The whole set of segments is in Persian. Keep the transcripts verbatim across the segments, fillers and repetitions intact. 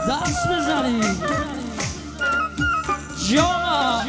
دست بزنید جانا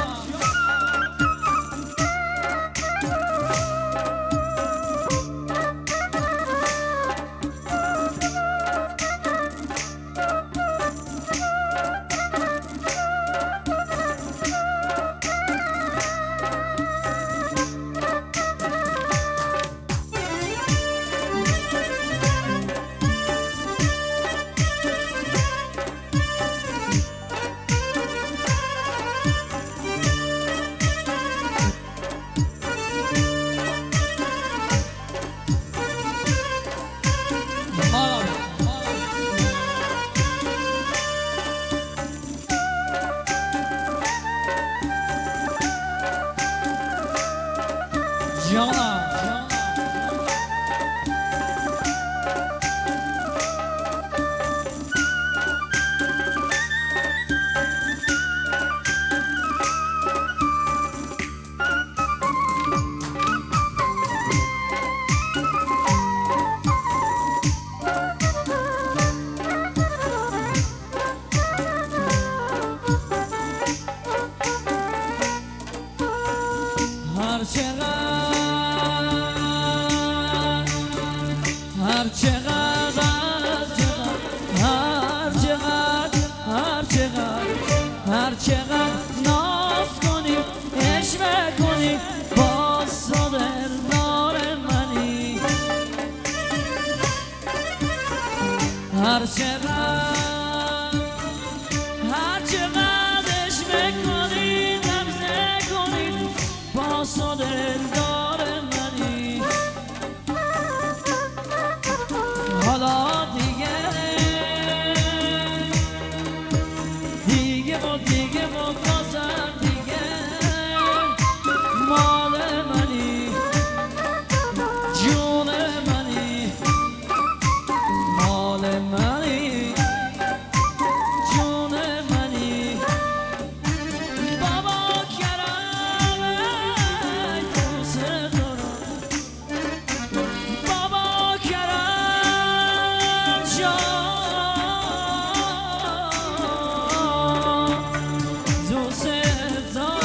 جانا هر چقدر هر چقدر هر چقدر هر چقدر هر چقدر ناز کنی عشق کنی باز تو دلدار منی هر چقدر هر چقدر عشق کنی نبضه کنی باز تو دلدار منی حالا دیگه دیگه و دیگه و بازم دیگه مال منی جون منی مال منی جون منی بابا کرم ای دوست دارم بابا کرم جان دوست دارم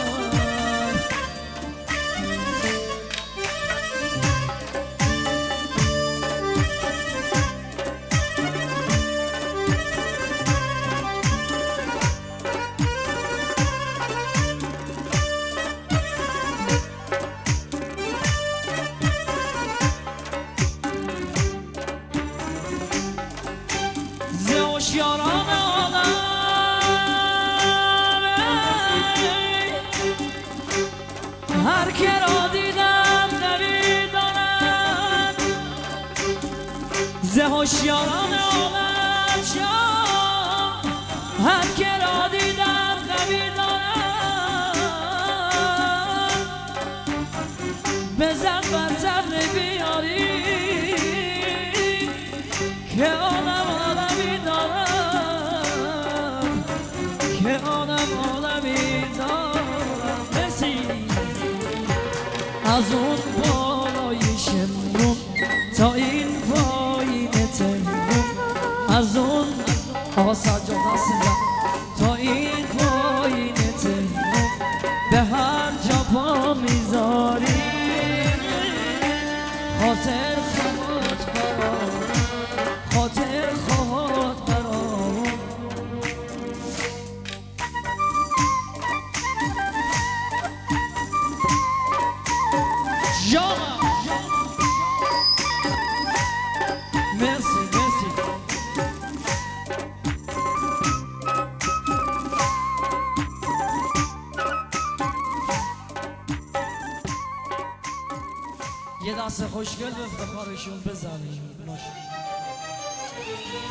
ز هوشیاران عالم هر که را دیدم نمیداند ز هوشیاران عالم جان هر که را دیدم نمیداند بزن بر طبل بیاری که آدم آدمی دارم که آدم آدمی دارم بسی از اون بالای شمرون تا این پایین تهرون از اون آقا سجاد دست زن تا این پایین تهرون به هر جا پا میذاری خاطر خود برام خاطر خود برام جانا مرسی مرسی یه دست خوشگل به افتخارشون بزنیم.